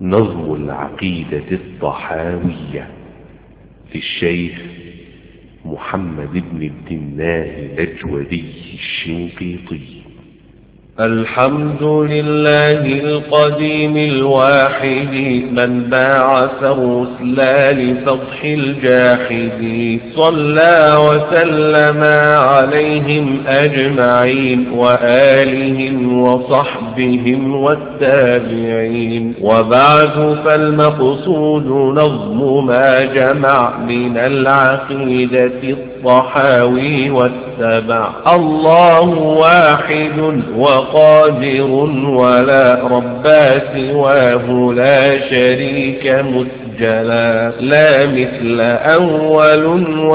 نظم العقيدة الطحاوية للشيخ محمد بن الدناه الأجودي الشنقيطي. الحمد لله القديم الواحد من باعث الرسل لفضح الجاحد، صلى وسلم عليهم أجمعين وآلهم وصحبهم والتابعين. وبعد فالمقصود نظم ما جمع من العقيدة الطحاوي والسبع. الله واحد وقادر ولا رب سواه لا شريك مسجلا، لا مثل أول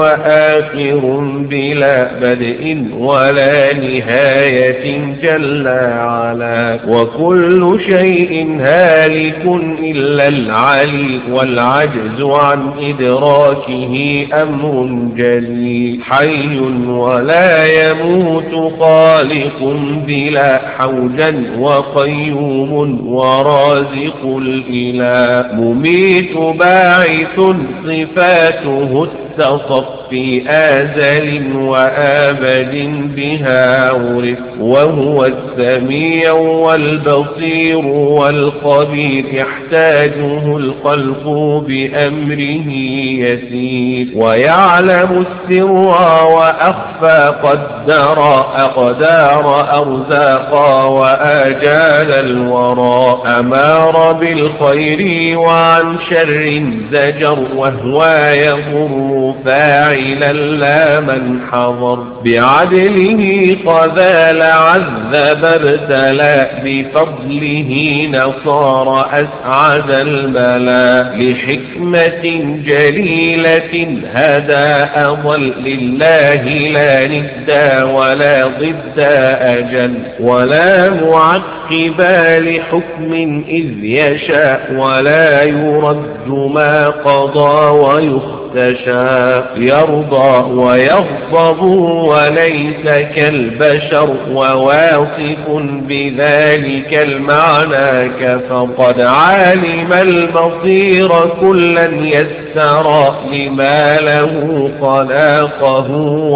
وآخر بلا بدء ولا نهاية جل علا. وكل شيء هالك إلا العلي والعجز عن إدراكه أمر جلي. حي ولا يموت خالق بلا حوجا وقيوم ورازق الإله. مميت باعث صفاته في آزل وآبد بها عرف. وهو السميع والبصير والخبير يحتاجه الخلق بأمره يسير. ويعلم السر وأخفى قدر أقدار أرزاقا وآجال الورى. أمار بالخير وعن شر زجر وهو يضر فاعلا لا من حضر. بعدله قذال عذب ابتلى بفضله نصار أسعد الملا. لحكمة جليلة هدى أضل لله لا ندى ولا ضد أجل ولا معقبا لحكم إذ يشاء ولا يرد ما قضى ويخطئ تشاء. يرضى ويغضب وليس كالبشر وواصف بذلك المعنى كفر. قد علم البصير كلا يسرى لما له خلاقه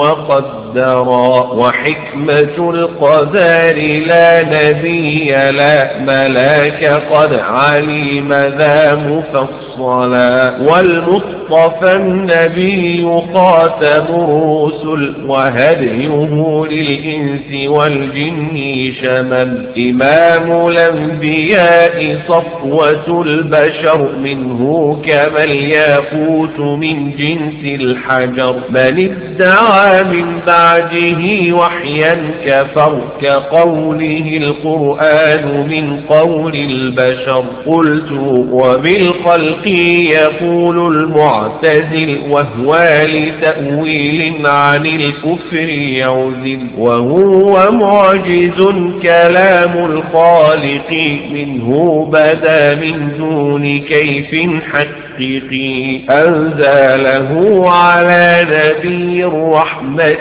وقدرا. وحكمة القدر لا نبي لا ملاك قد علم ذا مفصلا. والمصطفى النبي خاتم الرسل وهديه للإنس والجن شمل. إمام الأنبياء صفوة البشر منه كما الياقوت من جنس الحجر. من ادعى من بعده وحيا كفر كقوله القرآن من قول البشر. قلت وبالخلق يقول المعتزل وهو لتأويل عن الكفر يعزل. وهو معجز كلام الخالق منه بدا من دون كيف حقيقي. أنزله على نبي الرحمة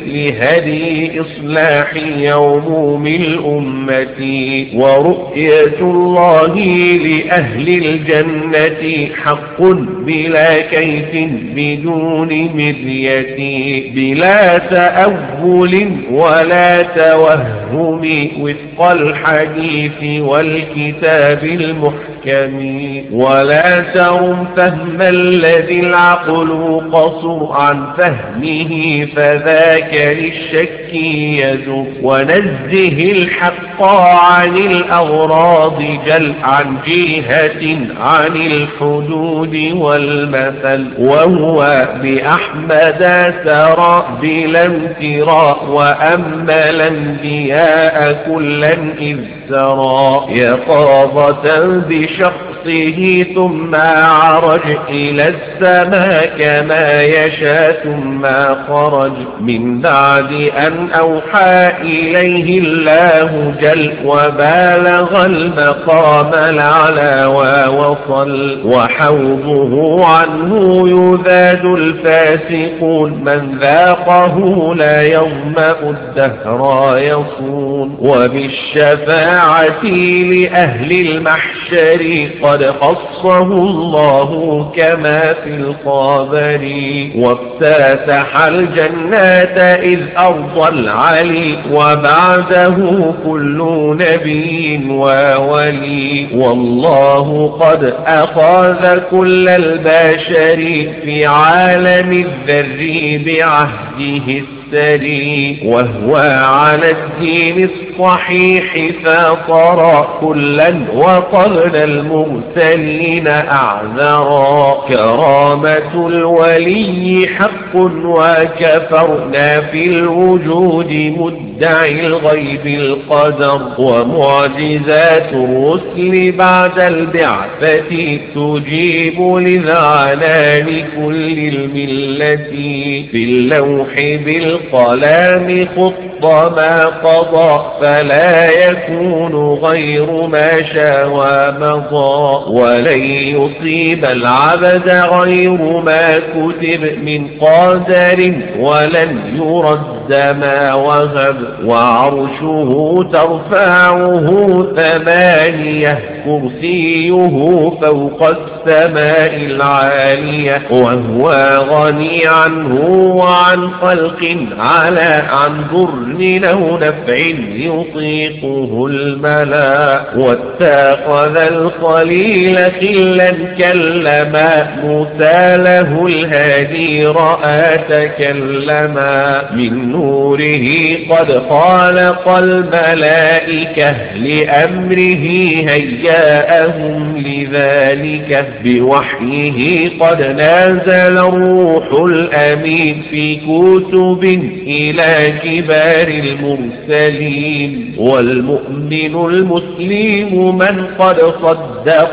لهدي إصلاح يوم الأمة. ورؤية الله لأهل الجنة حق بلا كيف بدون مرية بلا تأول ولا توهم وفق الحديث والكتاب المحكم. ولا ترم فهم الذي العقل قصر عن فهمه فذاك للشك يزر. ونزه الحق عن الأغراض جل عن جهة عن الحدود والمثل. وهو بأحمد سرى بلا امتراء وأمل الأنبياء كلا إذ سرى. يقاظة بشخصه ثم عرج إلى السماء كما يشاء ثم خرج. من بعد أن أوحى إليه الله جل وبالغ المقام الأعلى وصل وحوضه عنه يذاد الفاسقون من ذاقه لا يظمأ الدهر يصون وبالشفاعة لأهل المحشر قد خصه الله كما في الخبر وافتتح الجنات إذ أرضى العلي وبعده كل نبي وولي والله قد أخذ كل البشر في عالم الذر بعهده السري وهو على الدين الصحيح فاطر كلا وقبل المرسلين أعذرا كرامة الولي حق وكفرنا في الوجود مدعي الغيب القدر ومعجزات الرسل بعد البعثة تجيب لذعنان كل الملة في اللوح بالقلم خط ما قضى فلا يكون غير ما شاء ومضى ولن يصيب العبد غير ما كتب من قدر ولن يرد ما وهب وعرشه ترفعه ثمانية كرسيه فوق السماء العالية وهو غني عنه وعن خلق على عن ضر أو نفع يطيقه الملا واتخذ الخليل خلا كلما موسى له الهادي رأى تكلما من نوره قد خالق الملائكة لأمره هياءهم لذلك بوحيه قد نازل الروح الأمين في كتب إلى كبار المرسلين والمؤمن المسلم من قد صدق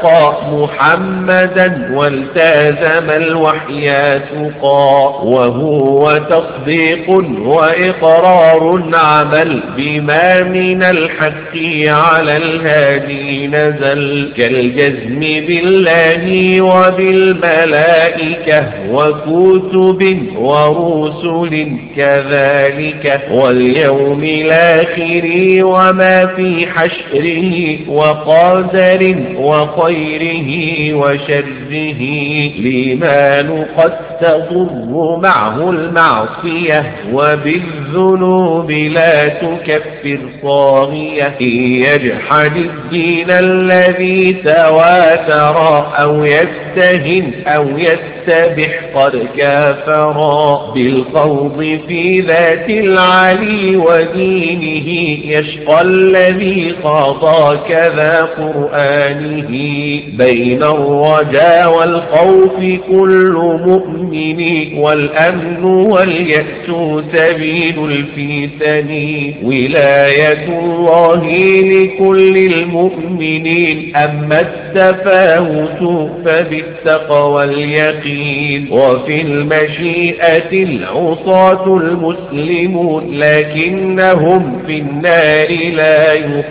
محمدا والتزم الوحي تقى وهو تصديق وإقرار عمل بما من الحق على الهادي نزل كالجزم بالله وبالملائكة وكتب ورسل كذلك واليوم الآخر وما في حشره وقدر وخيره وشره الإيمان قد تضر معه المعصية وبالذنوب لا تكفر طاغية يجحد الدين الذي تواتر أو يستهن أو يستبح قد كافرا بالخوض في ذات العلي ودينه يشقى الذي خاض كذا قرآنه بين الرجاء والخوف كل مؤمن والأمن واليأس سبيل الفتن ولاية الله لكل المؤمنين أما التفاوت فبالتقوى اليقين وفي المشيئة العصاة المسلمون لكنهم في النار لا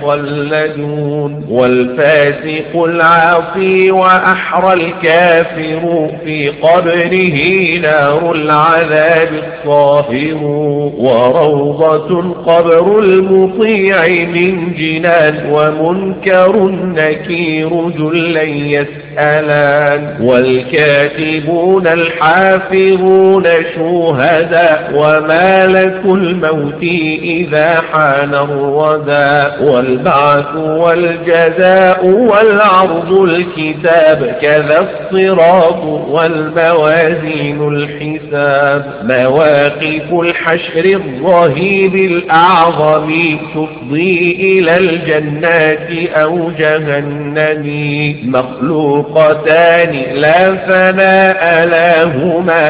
يخلدون والفاسق العاصي وأحرى الكافر في قبره نار العذاب الصاهر وروضة قبر المطيع من جنان ومنكر نكير جلا يسألان والكاتبون الحافظون شهداء ومالك الموت إذا حان الردى والبعث والجزاء والعرض الكتاب كذا الصراط والموازين الحساب مواقف الحشر الرهيب الأعظم تفضي إلى الجنات أو جهنم مخلوقة كبيرتان لا فناء لهما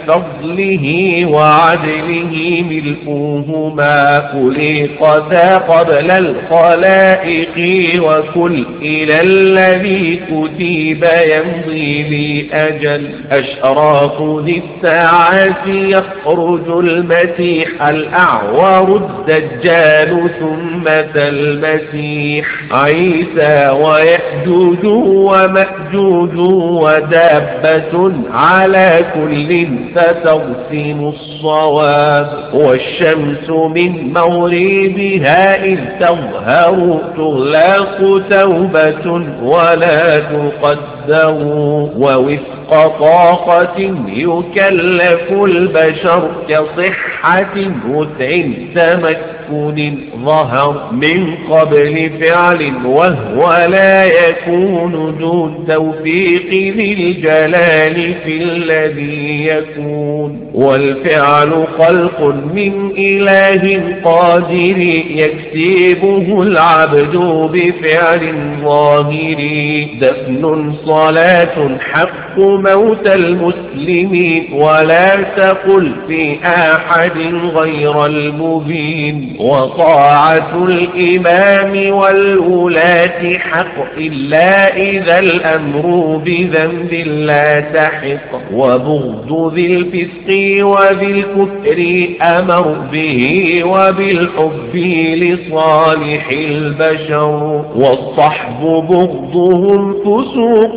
بفضله وعدله ملؤهما خلقتا قبل الخلائق وكل إلى الذي كتب يمضي لي أجل أشراط ذي الساعات يخرج المسيح الأعور الدجال ثم المسيح عيسى ويأجوج ومأجوج ودابة على كل فترسم الصواب والشمس من مغربها إذ تظهر تغلق توبة ولا تقدر ووفق طاقة يكلف البشر كصحة وسع تمكن ظهر من قبل فعل وهو لا يكون دون توفيق ذي الجلال في الذي يكون والفعل خلق من إله قادر يكسبه العبد بفعل ظاهر دفن صلاة حق موت المسلمين ولا تقل في أحد غير المبين وطاعة الإمام والولاة حق إلا إذا الأمر بذنب لا تحق وبغض ذي الفسق وذي الكفر أمر به وبالحب لصالح البشر والصحب بغضهم فسوق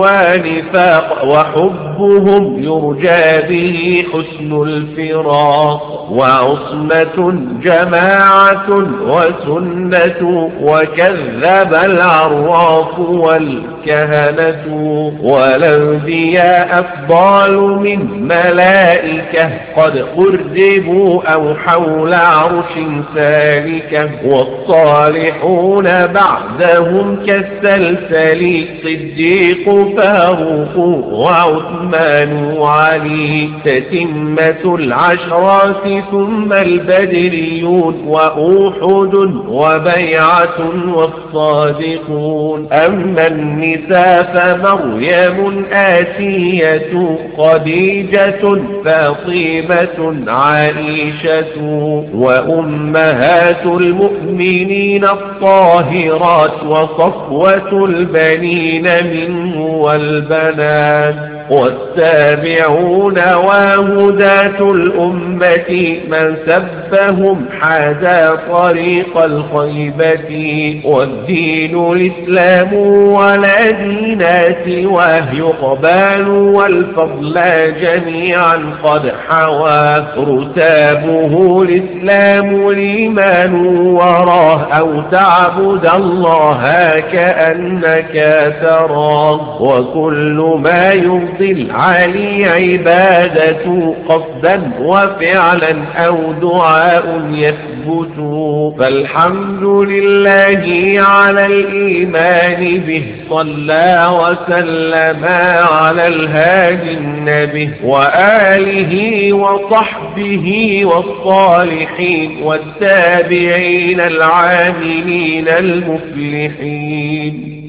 ونفاق وحبهم يرجى به حسن الفراق وعصمة جماعة وسنة وكذب العراف والكهنة والأنبياء أفضل من ملائكة قد قربوا أو حول عرش سالكة والصالحون بعدهم كالسلسل صديق فاروق وعثمان وعلي تتمة العشرات ثم البدريون وأوحد وبيعة والصادقون أما النساء فمريم آسية خديجة فاطمة عائشة وأمهات المؤمنين الطاهرات وصفوة البنين منه والبنات والتابعون وهداة الأمة من سبهم حاذا طريق الخيبة والدين الإسلام ولا دين سواه يقبال والفضل جميعا قد حوى رتابه الإسلام الإيمان وراه أو تعبد الله كأنك تراه وكل ما يرضي العلي عبادة قصدا وفعلا أو دعاء يثبت فالحمد لله على الإيمان به صلى وسلم على الهادي النبي وآله وصحبه والصالحين والتابعين العاملين المفلحين.